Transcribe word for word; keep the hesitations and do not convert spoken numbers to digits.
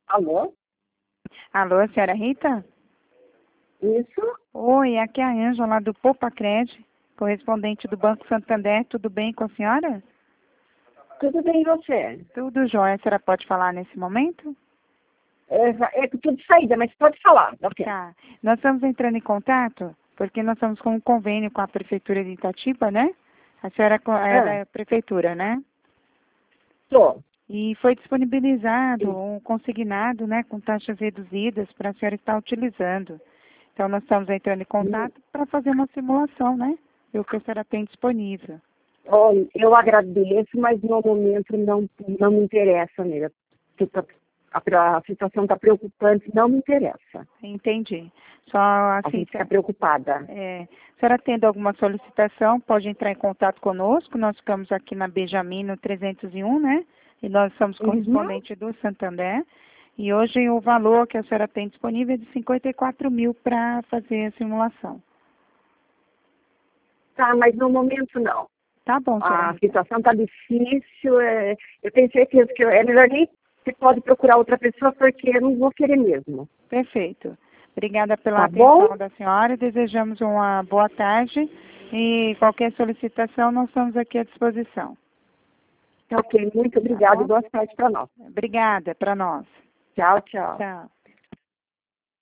Alô? Alô, senhora Rita? Isso? Oi, aqui é a Ângela do Poupa Cred, correspondente do Banco Santander. Tudo bem com a senhora? Tudo bem, e você? Tudo jóia. A senhora pode falar nesse momento? É, é tudo de saída, mas pode falar. Dá tempo. Tá. Nós estamos entrando em contato porque nós estamos com um convênio com a Prefeitura de Itatiba, né? A senhora é co- é Ah, da Prefeitura, né? tô. E foi disponibilizado um consignado, né, com taxas reduzidas para a senhora estar utilizando. Então, nós estamos entrando em contato para fazer uma simulação, né? E o que a senhora tem disponível. Olha, eu agradeço, mas no momento não, não me interessa mesmo. A, a situação está preocupante, não me interessa. Entendi. Só A assim, gente fica preocupada. é, a senhora tendo alguma solicitação, pode entrar em contato conosco. Nós ficamos aqui na Benjamin, no trezentos e um, né? E nós somos Uhum. correspondente do Santander. E hoje o valor que a senhora tem disponível é de cinquenta e quatro mil para fazer a simulação. Tá, mas no momento não. Tá bom, senhora A Rita. situação está difícil, é, eu tenho certeza que eu- é melhor nem você pode procurar outra pessoa, porque eu não vou querer mesmo. Perfeito. Obrigada pela Tá atenção bom? da senhora. Desejamos uma boa tarde. E qualquer solicitação, nós estamos aqui à disposição. Tá ok, muito obrigada bom? e boa tarde para nós. Obrigada para nós. Tchau, tchau. Tchau.